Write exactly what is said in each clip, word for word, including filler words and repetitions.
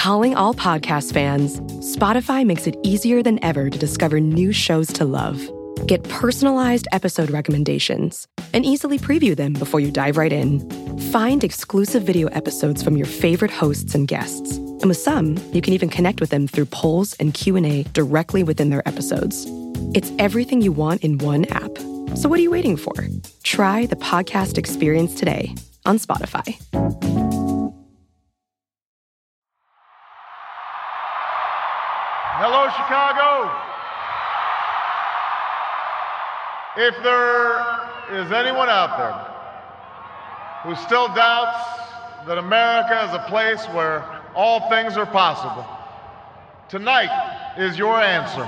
Calling all podcast fans, Spotify makes it easier than ever to discover new shows to love. Get personalized episode recommendations and easily preview them before you dive right in. Find exclusive video episodes from your favorite hosts and guests. And with some, you can even connect with them through polls and Q and A directly within their episodes. It's everything you want in one app. So what are you waiting for? Try the podcast experience today on Spotify. Hello, Chicago. If there is anyone out there who still doubts that America is a place where all things are possible, tonight is your answer.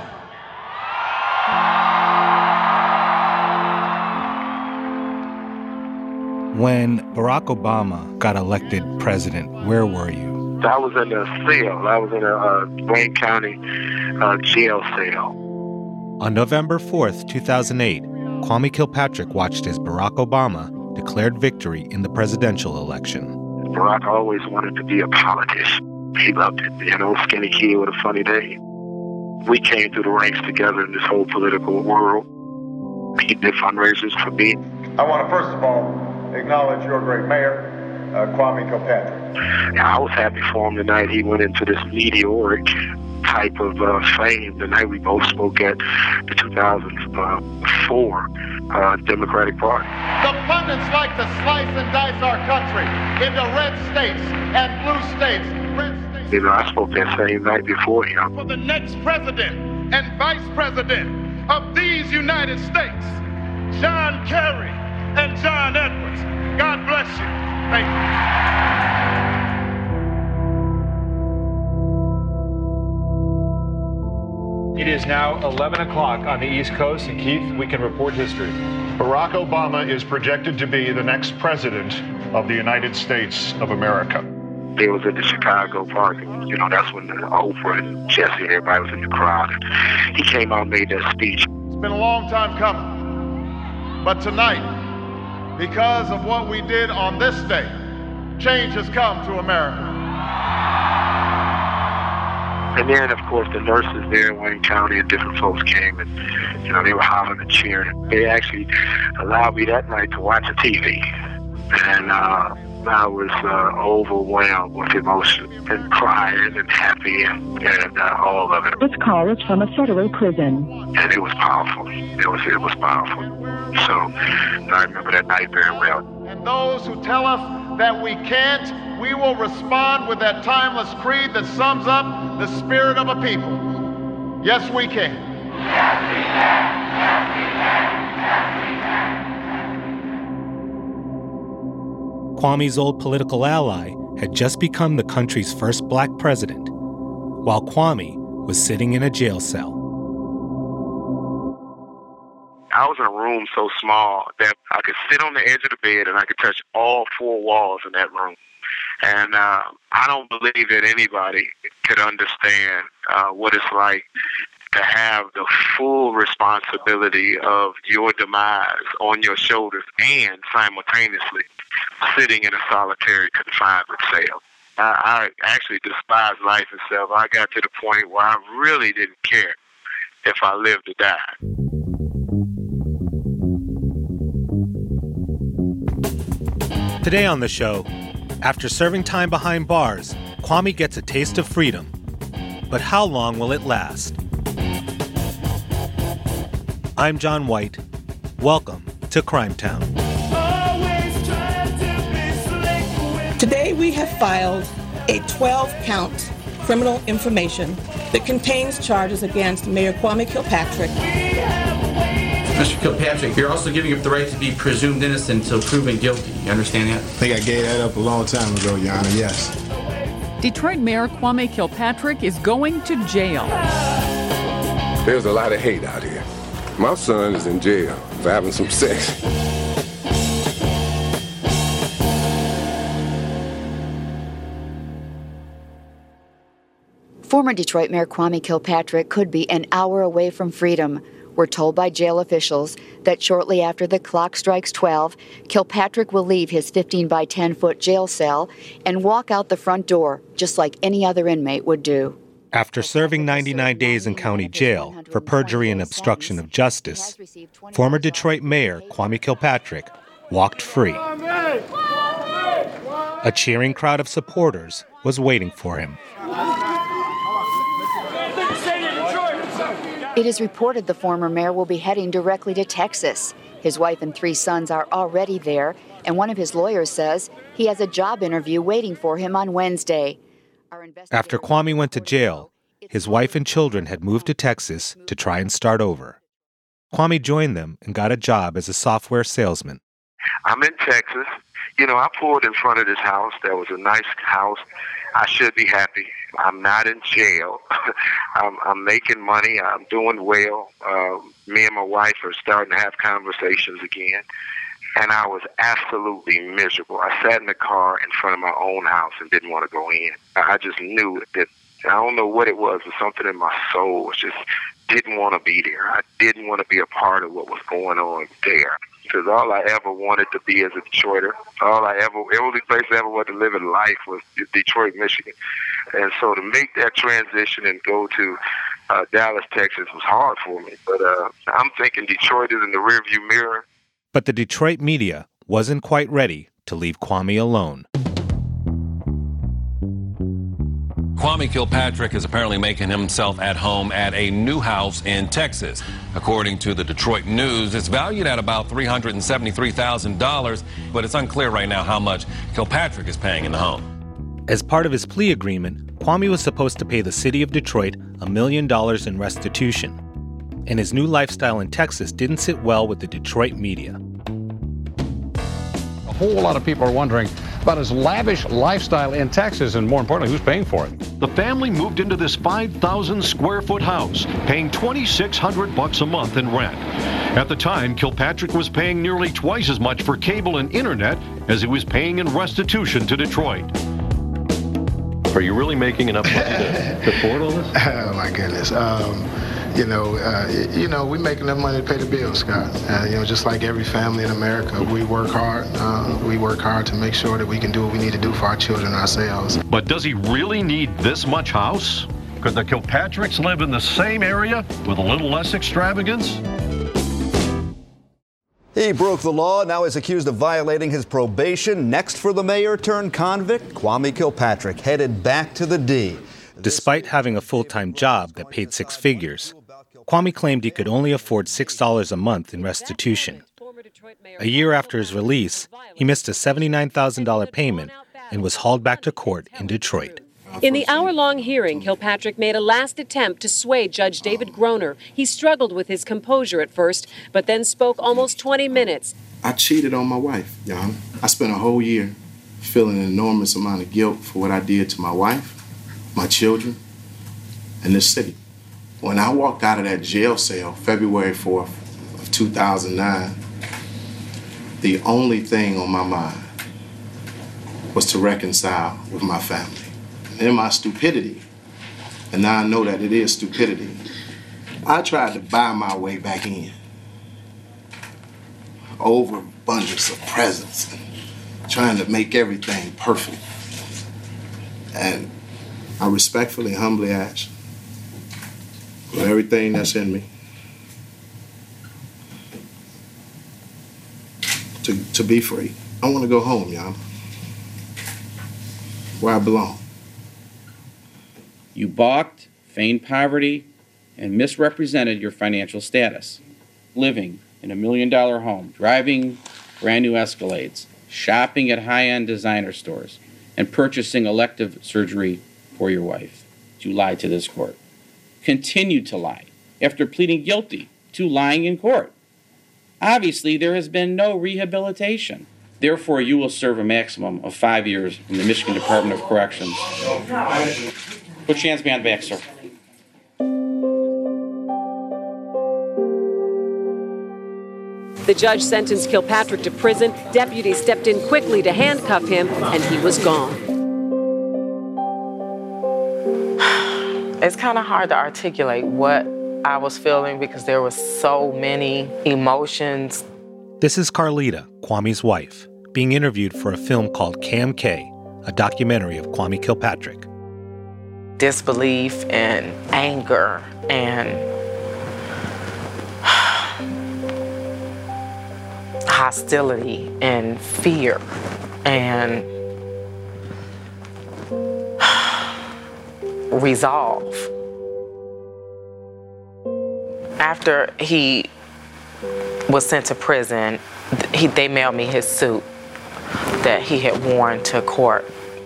When Barack Obama got elected president, where were you? I was in a cell. I was in a uh, Wayne County uh, jail cell. On November fourth, two thousand eight, Kwame Kilpatrick watched as Barack Obama declared victory in the presidential election. Barack always wanted to be a politician. He loved it. You know, skinny kid with a funny name. We came through the ranks together in this whole political world. He did fundraisers for me. I want to first of all acknowledge your great mayor, uh, Kwame Kilpatrick. I was happy for him tonight. He went into this meteoric type of uh, fame the night we both spoke at the two thousand four uh, Democratic Party. The pundits like to slice and dice our country into red states and blue states. Red states. You know, I spoke that same night before him. For the next president and vice president of these United States, John Kerry and John Edwards. God bless you. Thank you. It is now eleven o'clock on the East Coast, and Keith, we can report history. Barack Obama is projected to be the next president of the United States of America. They was at the Chicago Park, and, you know, that's when the Oprah and Jesse, everybody was in the crowd. And he came out and made that speech. It's been a long time coming. But tonight, because of what we did on this day, change has come to America. And then, of course, the nurses there in Wayne County and different folks came and, you know, they were hollering and cheering. They actually allowed me that night to watch a T V. And uh, I was uh, overwhelmed with emotion and crying and happy and, and uh, all of it. This call is from a federal prison. And it was powerful. It was, it was powerful. So I remember that night very well. And those who tell us that we can't, we will respond with that timeless creed that sums up the spirit of a people. Yes, we can. Yes, we can. Yes, we can. Yes, we can. Kwame's old political ally had just become the country's first black president, while Kwame was sitting in a jail cell. I was in a room so small that I could sit on the edge of the bed and I could touch all four walls in that room. And uh, I don't believe that anybody could understand uh, what it's like to have the full responsibility of your demise on your shoulders and simultaneously sitting in a solitary confinement cell. I, I actually despised life itself. I got to the point where I really didn't care if I lived or died. Today on the show, after serving time behind bars, Kwame gets a taste of freedom. But how long will it last? I'm John White. Welcome to Crime Town. Today we have filed a twelve-count criminal information that contains charges against Mayor Kwame Kilpatrick. Mister Kilpatrick, you're also giving up the right to be presumed innocent until proven guilty. You understand that? I think I gave that up a long time ago, Your Honor, yes. Detroit Mayor Kwame Kilpatrick is going to jail. There's a lot of hate out here. My son is in jail for having some sex. Former Detroit Mayor Kwame Kilpatrick could be an hour away from freedom. We're told by jail officials that shortly after the clock strikes twelve, Kilpatrick will leave his fifteen by ten foot jail cell and walk out the front door, just like any other inmate would do. After serving ninety-nine days in county jail for perjury and obstruction of justice, former Detroit Mayor Kwame Kilpatrick walked free. A cheering crowd of supporters was waiting for him. It is reported the former mayor will be heading directly to Texas. His wife and three sons are already there, and one of his lawyers says he has a job interview waiting for him on Wednesday. After Kwame went to jail, his wife and children had moved to Texas to try and start over. Kwame joined them and got a job as a software salesman. I'm in Texas. You know, I pulled in front of this house. That was a nice house. I should be happy. I'm not in jail. I'm, I'm making money. I'm doing well. Uh, me and my wife are starting to have conversations again. And I was absolutely miserable. I sat in the car in front of my own house and didn't want to go in. I just knew that, I don't know what it was, but something in my soul was just didn't want to be there. I didn't want to be a part of what was going on there. Because all I ever wanted to be as a Detroiter, all I ever, the only place I ever wanted to live in life was Detroit, Michigan. And so to make that transition and go to uh, Dallas, Texas was hard for me. But uh, I'm thinking Detroit is in the rearview mirror. But the Detroit media wasn't quite ready to leave Kwame alone. Kwame Kilpatrick is apparently making himself at home at a new house in Texas. According to the Detroit News, it's valued at about three hundred seventy-three thousand dollars, but it's unclear right now how much Kilpatrick is paying in the home. As part of his plea agreement, Kwame was supposed to pay the city of Detroit a million dollars in restitution. And his new lifestyle in Texas didn't sit well with the Detroit media. A whole lot of people are wondering about his lavish lifestyle in Texas, and more importantly, who's paying for it. The family moved into this five thousand square foot house, paying twenty-six hundred bucks a month in rent. At the time, Kilpatrick was paying nearly twice as much for cable and internet as he was paying in restitution to Detroit. Are you really making enough money to, to afford all this? Oh my goodness. Um, You know, uh, you know, we make enough money to pay the bills, Scott. Uh, you know, just like every family in America, we work hard. Uh, we work hard to make sure that we can do what we need to do for our children ourselves. But does he really need this much house? Could the Kilpatricks live in the same area with a little less extravagance? He broke the law, now is accused of violating his probation. Next for the mayor turned convict, Kwame Kilpatrick headed back to the D. Despite having a full-time job that paid six figures, Kwame claimed he could only afford six dollars a month in restitution. A year after his release, he missed a seventy-nine thousand dollars payment and was hauled back to court in Detroit. In the hour-long hearing, Kilpatrick made a last attempt to sway Judge David Groner. He struggled with his composure at first, but then spoke almost twenty minutes. I cheated on my wife, Jan. I spent a whole year feeling an enormous amount of guilt for what I did to my wife, my children, and this city. When I walked out of that jail cell February fourth of two thousand nine, the only thing on my mind was to reconcile with my family. And in my stupidity, and now I know that it is stupidity, I tried to buy my way back in. Overabundance of presents and trying to make everything perfect. And I respectfully, humbly ask for everything that's in me to, to be free. I want to go home, Yana, where I belong. You balked, feigned poverty, and misrepresented your financial status. Living in a million-dollar home, driving brand-new Escalades, shopping at high-end designer stores, and purchasing elective surgery for your wife. You lied to this court. Continued to lie after pleading guilty to lying in court. Obviously, there has been no rehabilitation. Therefore, you will serve a maximum of five years in the Michigan Department of Corrections. Put your hands behind back, sir. The judge sentenced Kilpatrick to prison. Deputies stepped in quickly to handcuff him, and he was gone. It's kind of hard to articulate what I was feeling because there were so many emotions. This is Carlita, Kwame's wife, being interviewed for a film called K M K, a documentary of Kwame Kilpatrick. Disbelief and anger and hostility and fear and resolve. After he was sent to prison, he, they mailed me his suit that he had worn to court.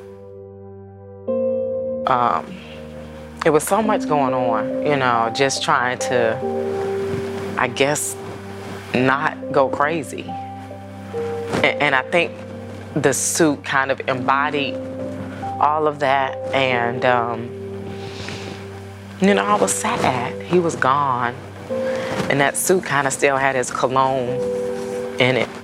Um, it was so much going on, you know, just trying to, I guess, not go crazy. And, and I think the suit kind of embodied all of that. And, um, you know, I was sad. He was gone. And that suit kind of still had his cologne in it.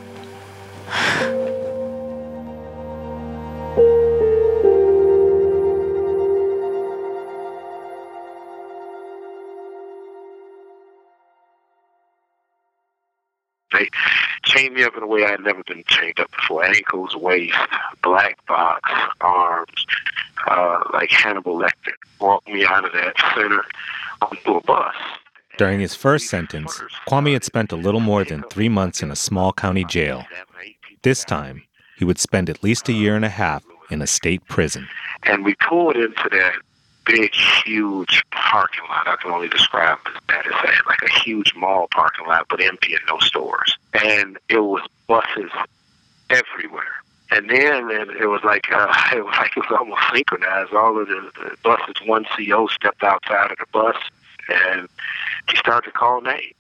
They chained me up in a way I had never been chained up before. Ankles, waist, black box, arms, uh, like Hannibal Lecter. Walked me out of that center onto a bus. During his first sentence, Kwame had spent a little more than three months in a small county jail. This time, he would spend at least a year and a half in a state prison. And we pulled into that big, huge parking lot. I can only describe that as a, like a huge mall parking lot, but empty and no stores. And it was buses everywhere. And then and it was like uh, it was like it was almost synchronized. All of the, the buses, one C O stepped outside of the bus, and he started to call names.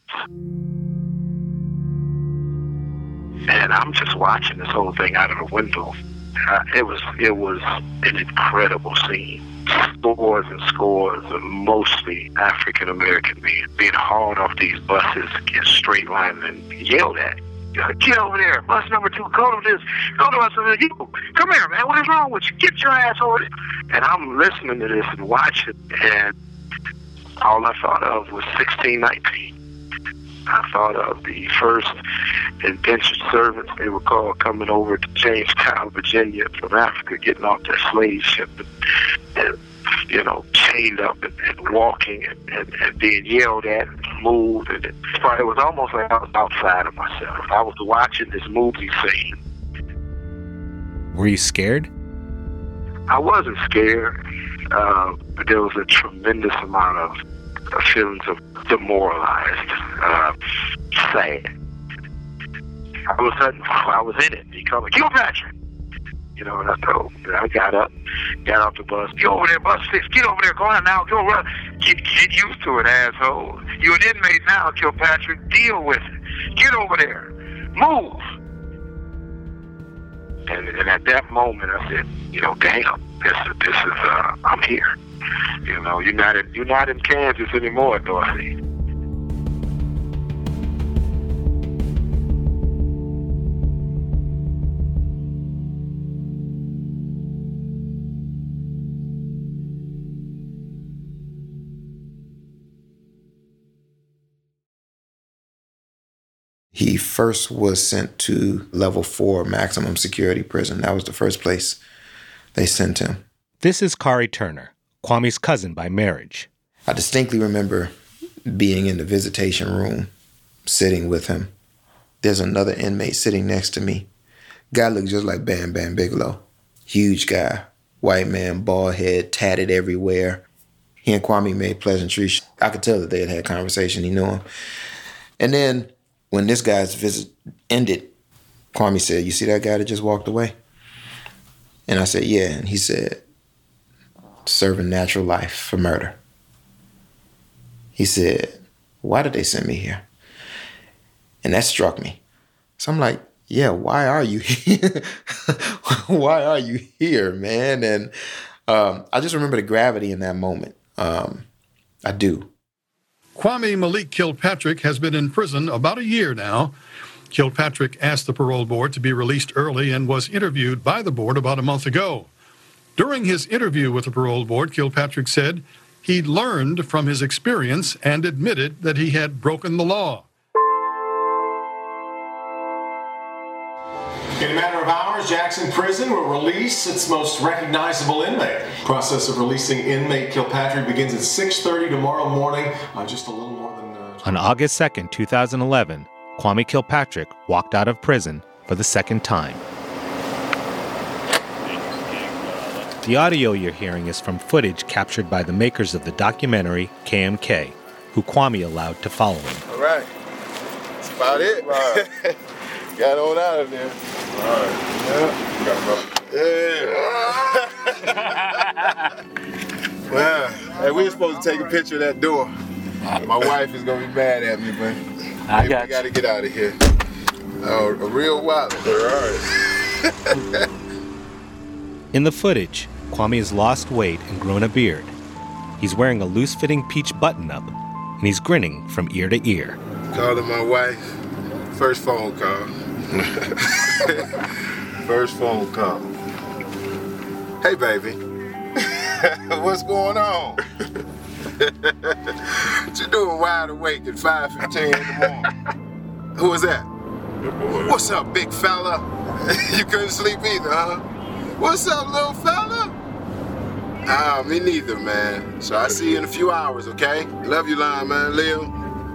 And I'm just watching this whole thing out of the window. Uh, it was it was an incredible scene. Scores and scores of mostly African-American men being hauled off these buses, get straight line and yelled at. Get over there, bus number two, go to this, go to bus number two. Come here, man, what is wrong with you? Get your ass over there. And I'm listening to this and watching, and all I thought of was sixteen nineteen. I thought of the first indentured servants, they were called, coming over to Jamestown, Virginia from Africa, getting off their slave ship and, and you know, chained up and, and walking and, and, and being yelled at and moved. And it, it was almost like I was outside of myself. I was watching this movie scene. Were you scared? I wasn't scared, uh, but there was a tremendous amount of uh, feelings of demoralized, uh, sad. All of a sudden, I was in it. He called me, Kilpatrick. You know, and I told him, I got up, got off the bus. Get over there, bus six. Get over there. Go on now. Go run. Get, get used to it, asshole. You're an inmate now, Kilpatrick. Deal with it. Get over there. Move. And, and at that moment, I said, you know, damn, this is, this is, uh, I'm here. You know, you're not in, you're not in Kansas anymore, Dorothy. He first was sent to level four maximum security prison. That was the first place they sent him. This is Kari Turner, Kwame's cousin by marriage. I distinctly remember being in the visitation room, sitting with him. There's another inmate sitting next to me. Guy looked just like Bam Bam Bigelow. Huge guy, white man, bald head, tatted everywhere. He and Kwame made pleasantries. I could tell that they had had conversation. He knew him. And then when this guy's visit ended, Kwame said, "You see that guy that just walked away?" And I said, "Yeah." And he said, "Serving natural life for murder." He said, "Why did they send me here?" And that struck me. So I'm like, yeah, why are you here? Why are you here, man? And um, I just remember the gravity in that moment. Um, I do. Kwame Malik Kilpatrick has been in prison about a year now. Kilpatrick asked the parole board to be released early and was interviewed by the board about a month ago. During his interview with the parole board, Kilpatrick said He learned from his experience and admitted that he had broken the law. In a matter of hours, Jackson Prison will release its most recognizable inmate. Process of releasing inmate Kilpatrick begins at six thirty tomorrow morning, uh, just a little more than... Uh, On August second, two thousand eleven, Kwame Kilpatrick walked out of prison for the second time. The audio you're hearing is from footage captured by the makers of the documentary K M K, who Kwame allowed to follow him. All right. That's about it. Right. Got on out of there. All right. Yeah. Yeah. Well, hey, we were supposed to take a picture of that door. My wife is going to be mad at me, but I maybe got we got to get out of here. Oh, a real wallet. All right. In the footage, Kwame has lost weight and grown a beard. He's wearing a loose-fitting peach button-up, and he's grinning from ear to ear. Calling my wife. First phone call. First phone call. Hey, baby. What's going on? What you doing wide awake at five fifteen in the morning? Who was that? What's up, big fella? You couldn't sleep either, huh? What's up, little fella? Ah, me neither, man. So I'll see you in a few hours, okay? Love you, Lion, man. Leo.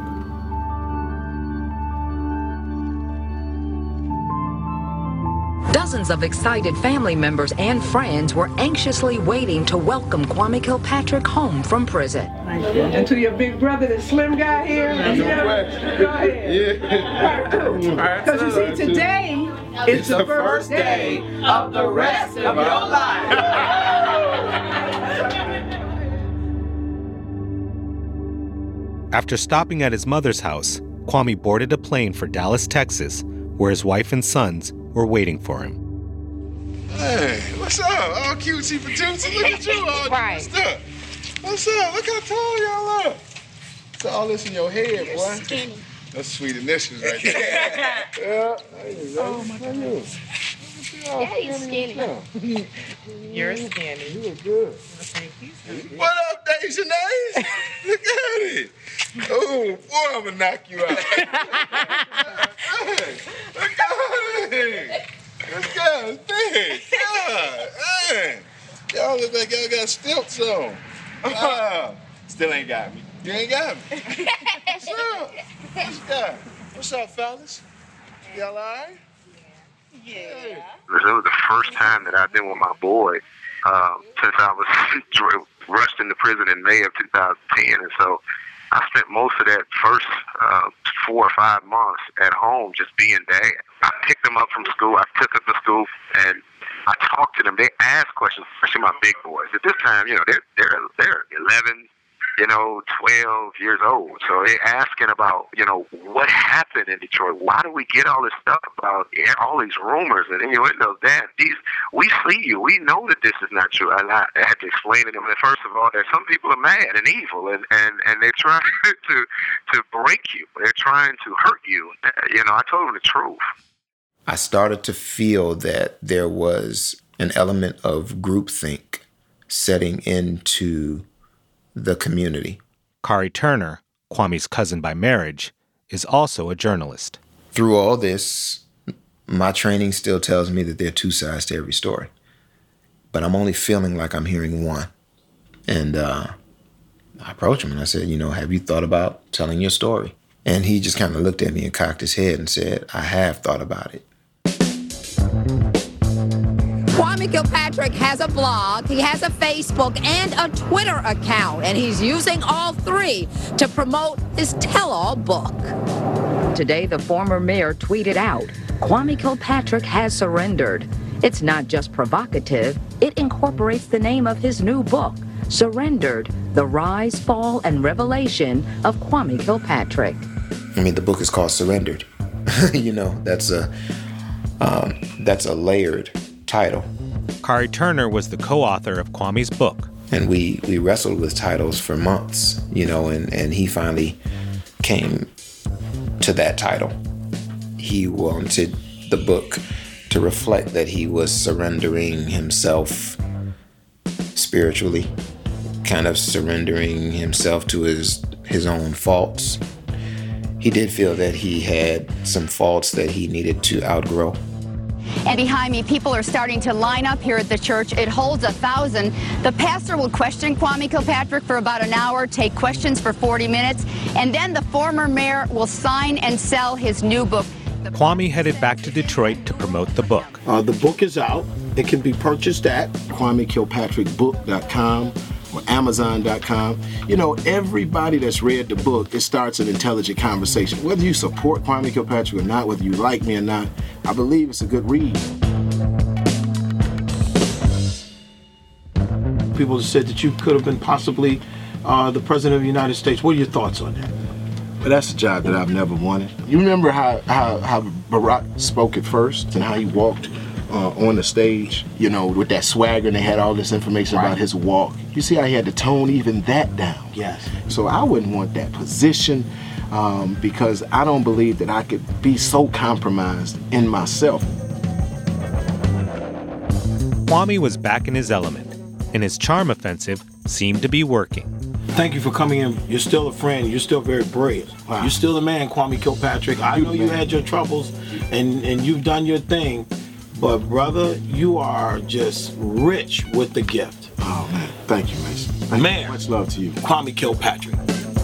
Dozens of excited family members and friends were anxiously waiting to welcome Kwame Kilpatrick home from prison. And to your big brother, the slim guy here, no question. Go ahead. Yeah. Part two. Because you see, today is it's the, the first day of the rest of your life. After stopping at his mother's house, Kwame boarded a plane for Dallas, Texas, where his wife and sons were waiting for him. Hey, what's up? All cutesy patootsy. Look at you all right. What's up? What's up? Look how tall y'all are. It's all this in your head, You're boy. skinny. That's sweet initials right there. Yeah. There you go. Oh, my goodness. Yeah, you're skinny. You're skinny. You look good. What up, Dejanay? Look at it. Oh, boy, I'm going to knock you out. Hey, look at it. This guy's big. God, man. Y'all look like y'all got stilts on. Ah, still ain't got me. You ain't got me. What's up? What's up? What's up, fellas? Y'all all right? Yeah. It was the first time that I've been with my boy uh, since I was rushed into prison in May of two thousand ten. And so I spent most of that first uh, four or five months at home just being dad. I picked them up from school. I took them to school, and I talked to them. They asked questions, especially my big boys. At this time, you know, they're they're they're eleven, you know, twelve years old. So they're asking about, you know, what happened in Detroit? Why do we get all this stuff about all these rumors and innuendos? Dad, these, we see you. We know that this is not true. And I, I had to explain to them that, first of all, that some people are mad and evil, and, and, and they're trying to, to break you. They're trying to hurt you. You know, I told them the truth. I started to feel that there was an element of groupthink setting into the community. Kari Turner, Kwame's cousin by marriage, is also a journalist. Through all this, my training still tells me that there are two sides to every story. But I'm only feeling like I'm hearing one. And uh, I approached him and I said, you know, have you thought about telling your story? And he just kind of looked at me and cocked his head and said, I have thought about it. Kwame Kilpatrick has a blog, he has a Facebook, and a Twitter account, and he's using all three to promote his tell-all book. Today, the former mayor tweeted out, Kwame Kilpatrick has surrendered. It's not just provocative, it incorporates the name of his new book, Surrendered, The Rise, Fall, and Revelation of Kwame Kilpatrick. I mean, the book is called Surrendered. You know, that's a, um, that's a layered title. Kari Turner was the co-author of Kwame's book. And we, we wrestled with titles for months, you know, and, and he finally came to that title. He wanted the book to reflect that he was surrendering himself spiritually, kind of surrendering himself to his his own faults. He did feel that he had some faults that he needed to outgrow. And behind me, people are starting to line up here at the church. It holds a thousand. The pastor will question Kwame Kilpatrick for about an hour, take questions for forty minutes, and then the former mayor will sign and sell his new book. Kwame headed back to Detroit to promote the book. Uh, the book is out. It can be purchased at Kwame Kilpatrick book dot com or Amazon dot com. You know, everybody that's read the book, it starts an intelligent conversation. Whether you support Kwame Kilpatrick or not, whether you like me or not, I believe it's a good read. People said that you could have been possibly uh, the President of the United States. What are your thoughts on that? But that's a job that I've never wanted. You remember how, how, how Barack spoke at first and how he walked uh, on the stage, you know, with that swagger, and they had all this information right. about his walk. You see how he had to tone even that down. Yes. So I wouldn't want that position um, because I don't believe that I could be so compromised in myself. Kwame was back in his element, and his charm offensive seemed to be working. Thank you for coming in. You're still a friend. You're still very brave. Wow. You're still the man, Kwame Kilpatrick. I know you had your troubles, and, and you've done your thing. But, brother, you are just rich with the gift. Oh, man. Thank you, Mason. Man. Much love to you. Kwame Kilpatrick.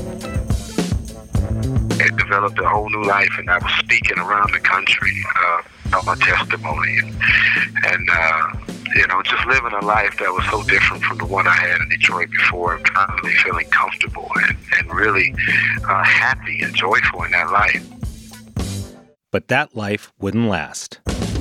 It developed a whole new life, and I was speaking around the country uh, about my testimony. And, and uh, you know, just living a life that was so different from the one I had in Detroit before, constantly feeling comfortable and, and really uh, happy and joyful in that life. But that life wouldn't last.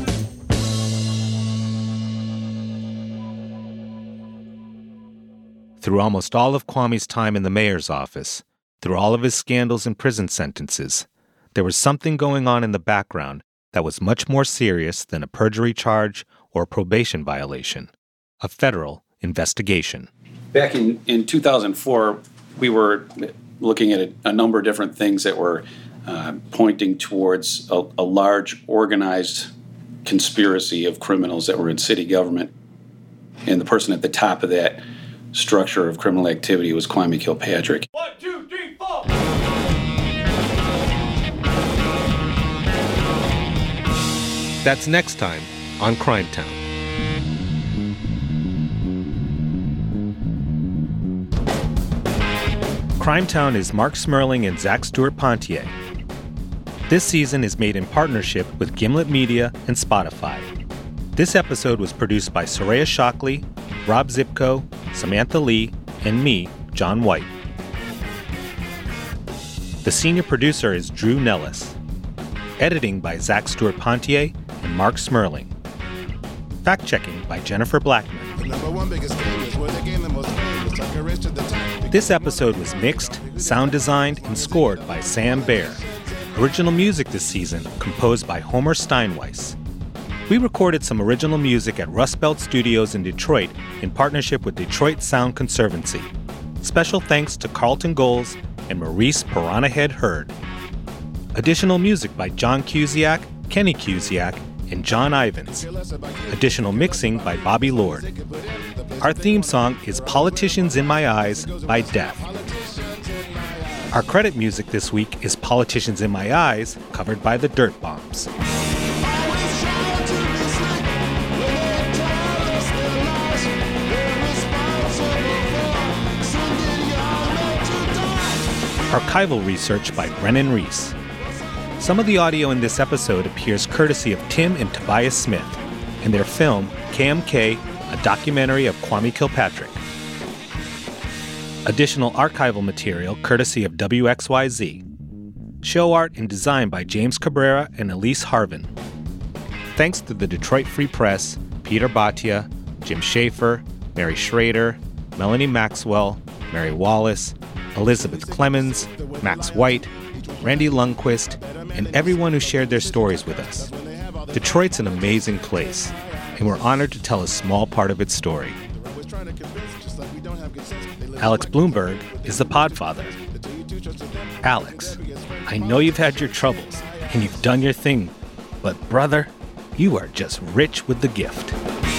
Through almost all of Kwame's time in the mayor's office, through all of his scandals and prison sentences, there was something going on in the background that was much more serious than a perjury charge or probation violation, a federal investigation. Back in, in two thousand four, we were looking at a, a number of different things that were uh, pointing towards a, a large organized conspiracy of criminals that were in city government. And the person at the top of that structure of criminal activity was Kwame Kilpatrick. One, two, three, four. That's next time on Crime Town. Crime Town is Mark Smerling and Zach Stewart-Pontier. This season is made in partnership with Gimlet Media and Spotify. This episode was produced by Soraya Shockley, Rob Zipko, Samantha Lee, and me, John White. The senior producer is Drew Nellis. Editing by Zach Stewart-Pontier and Mark Smerling. Fact-checking by Jennifer Blackman. This episode was mixed, sound designed, and scored by Sam Baer. Original music this season composed by Homer Steinweiss. We recorded some original music at Rust Belt Studios in Detroit in partnership with Detroit Sound Conservancy. Special thanks to Carlton Goals and Maurice Piranha-Head Hurd. Additional music by John Cusiak, Kenny Cusiak, and John Ivins. Additional mixing by Bobby Lord. Our theme song is Politicians in My Eyes by Death. Our credit music this week is Politicians in My Eyes, covered by the Dirt Bombs. Archival research by Brennan Reese. Some of the audio in this episode appears courtesy of Tim and Tobias Smith in their film K M K, a documentary of Kwame Kilpatrick. Additional archival material courtesy of W X Y Z. Show art and design by James Cabrera and Elise Harvin. Thanks to the Detroit Free Press, Peter Bhatia, Jim Schaefer, Mary Schrader, Melanie Maxwell, Mary Wallace, Elizabeth Clemens, Max White, Randy Lundquist, and everyone who shared their stories with us. Detroit's an amazing place, and we're honored to tell a small part of its story. Alex Bloomberg is the podfather. Alex, I know you've had your troubles, and you've done your thing, but brother, you are just rich with the gift.